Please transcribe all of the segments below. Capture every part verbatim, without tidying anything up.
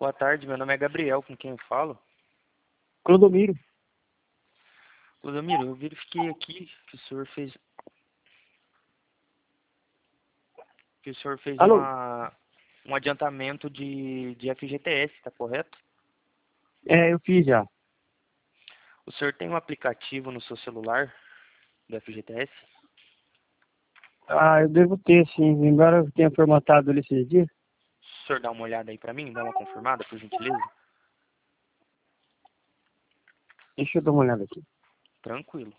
boa tarde. Meu nome é Gabriel, com quem eu falo? Clodomiro. Clodomiro, eu verifiquei aqui que o senhor fez... que o senhor fez Alô? uma... um adiantamento de, de F G T S, tá correto? É, eu fiz já. O senhor tem um aplicativo no seu celular do F G T S? Ah, eu devo ter, sim. Embora eu tenha formatado ele esses dias. O senhor dá uma olhada aí pra mim, dá uma confirmada, por gentileza? Deixa eu dar uma olhada aqui. Tranquilo.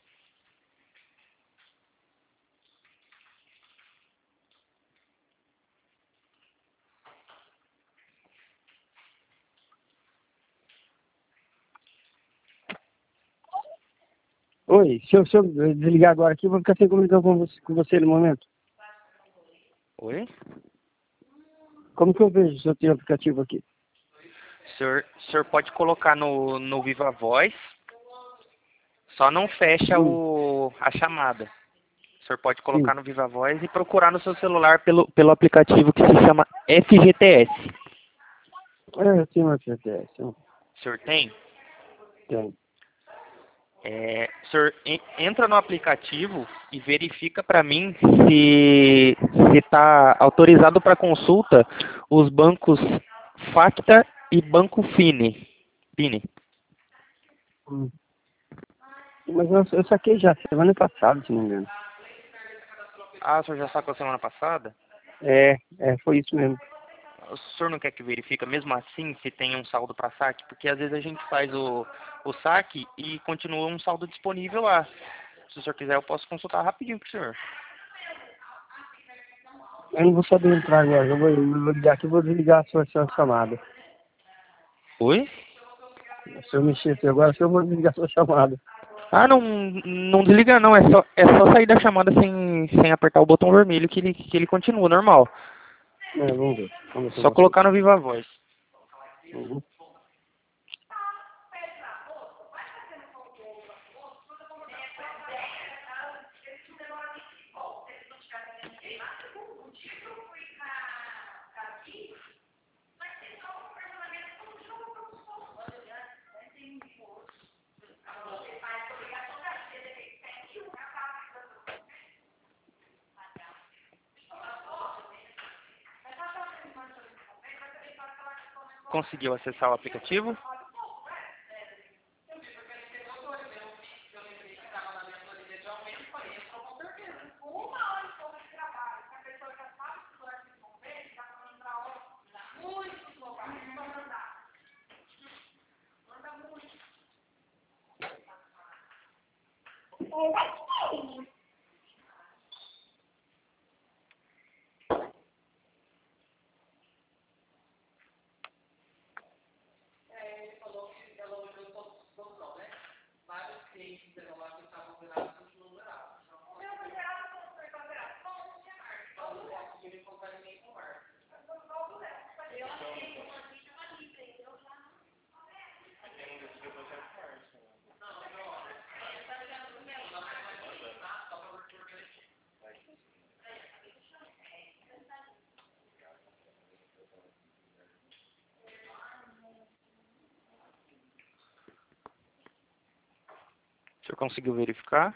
Oi, se eu, se eu desligar agora aqui, eu vou ficar sem comunicação com você, com você no momento. Oi? Como que eu vejo se eu tenho aplicativo aqui? O senhor, o senhor pode colocar no, no Viva Voz, só não fecha Hum, o, a chamada. O senhor pode sim. colocar no Viva Voz e procurar no seu celular pelo, pelo aplicativo que se chama F G T S. É, eu tenho uma F G T S. eu O senhor tem? Tenho. É, o senhor en- entra no aplicativo e verifica para mim se está autorizado para consulta os bancos Facta e Banco Fini. Fini. Hum. Mas eu, eu saquei já semana passada, se não me engano. Ah, o senhor já sacou semana passada? É, é, foi isso mesmo. O senhor não quer que verifica mesmo assim se tem um saldo para saque? Porque às vezes a gente faz o, o saque e continua um saldo disponível lá. Se o senhor quiser, eu posso consultar rapidinho pro senhor. Eu não vou saber entrar agora. Eu vou, eu vou ligar aqui e vou desligar a sua, sua chamada. Oi? Se eu mexer aqui agora, se eu vou desligar a sua chamada. Ah, não, não desliga não. É só, é só sair da chamada sem, sem apertar o botão vermelho que ele, que ele continua normal. É, vamos ver. Vamos ver se eu Só consigo. colocar no Viva Voz. Uhum. Conseguiu acessar o aplicativo? O senhor conseguiu verificar?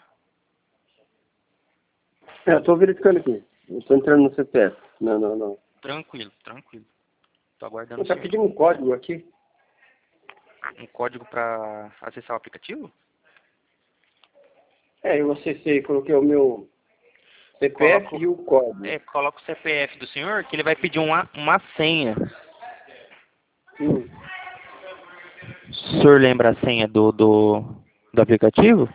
É, eu tô verificando aqui. Eu tô entrando no C P F. Não, não, não. Tranquilo, tranquilo. Tô aguardando Você o tá senhor. pedindo um código aqui? Um código para acessar o aplicativo? É, eu acessei, coloquei o meu C P F Coloco, e o código. é, coloca o C P F do senhor que ele vai pedir uma, uma senha. Hum, O senhor lembra a senha do, do, do aplicativo?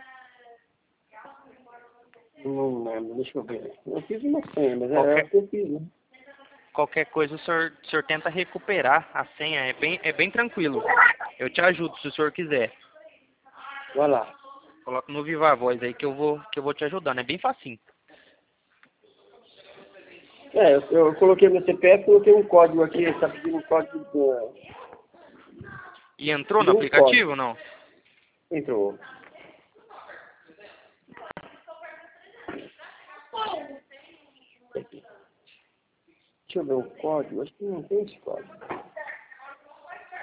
não lembro, deixa eu ver. Eu fiz uma senha, mas é Qualquer, o que eu fiz, né? qualquer coisa o senhor, o senhor tenta recuperar a senha, é bem, é bem tranquilo. Eu te ajudo se o senhor quiser. Vai lá. Coloca no Viva Voz aí que eu vou, que eu vou te ajudando, é bem facinho. É, eu, eu coloquei meu C P F, coloquei um código aqui, ele tá pedindo um código do... E entrou no Pediu um código. aplicativo ou não? Entrou. Deixa eu ver o código, acho que não tem esse código.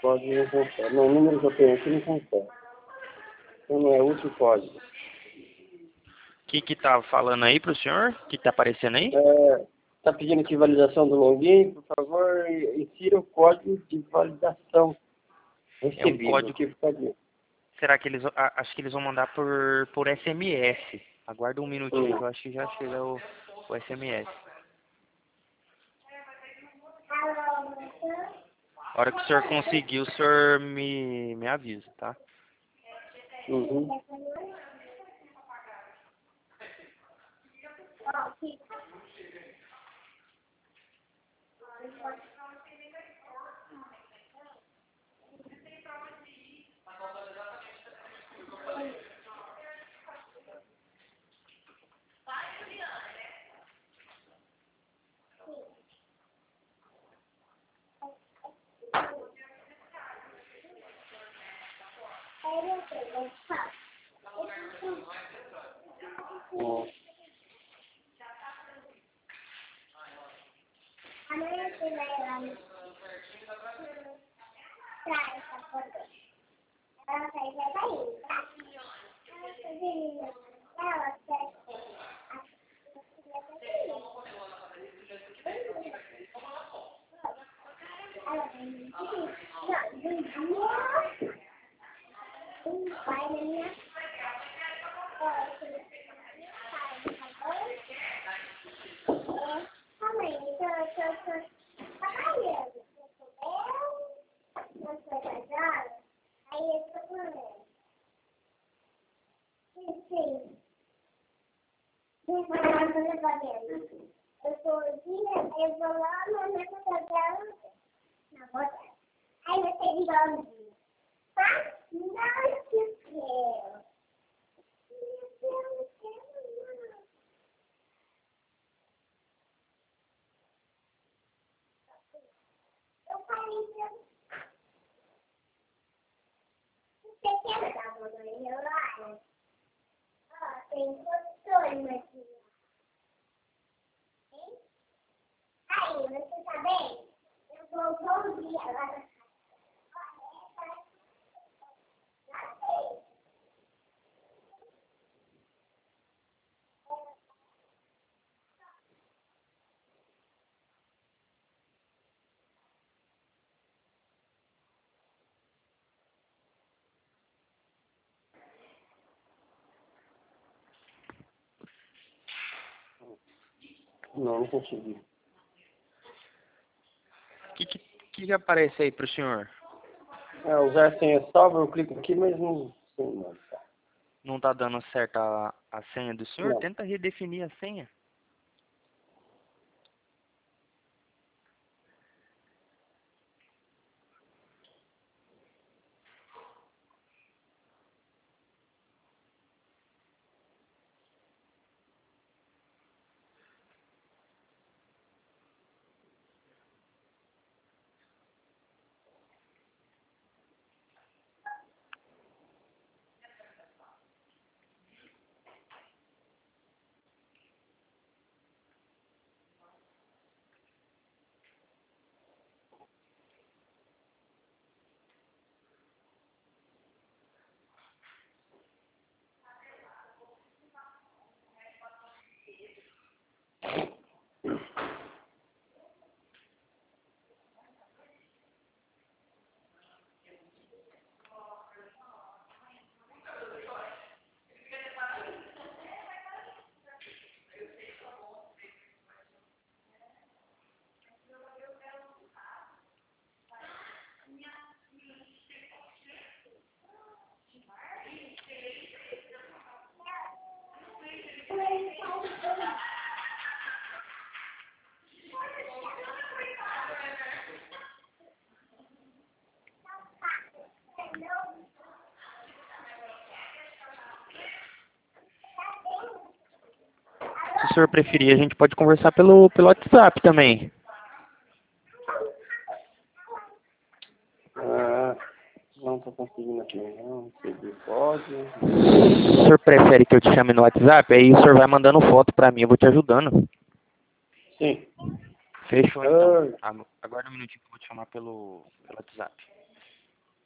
código não confere. Não, o número que eu tenho aqui não confere. Então não é útil código. O que que tá falando aí pro senhor? O que que tá aparecendo aí? É, tá pedindo aqui validação do login, por favor, insira o código de validação É um recebido. código. Aqui o código. Será que eles... a- acho que eles vão mandar por, por S M S. Aguarda um minutinho que eu acho que já chega o, o S M S. A hora que o senhor conseguir, o senhor me, me avisa, tá? Uhum. Ó. Eu sou dia, eu vou lá no meu papel, na bota. Aí você diga onde? Tá? Não, eu quero. Eu falei pra você, quer dar uma olhada lá? Ó, tem controle aqui. Aí, você tá bem? Eu vou bom dia lá na casa. Não, não consegui. O que, que, que que aparece aí pro senhor? É, usar a senha salva, eu clico aqui, mas não sei não. Tá? Não tá dando certo a, a senha do senhor? Não. Tenta redefinir a senha. Se o senhor preferir, a gente pode conversar pelo, pelo WhatsApp também. Ah, não tô conseguindo aqui, não. Recebi código. O senhor prefere que eu te chame no WhatsApp? Aí o senhor vai mandando foto pra mim, eu vou te ajudando. Sim. Fechou então. Agu- Aguarda um minutinho que eu vou te chamar pelo, pelo WhatsApp.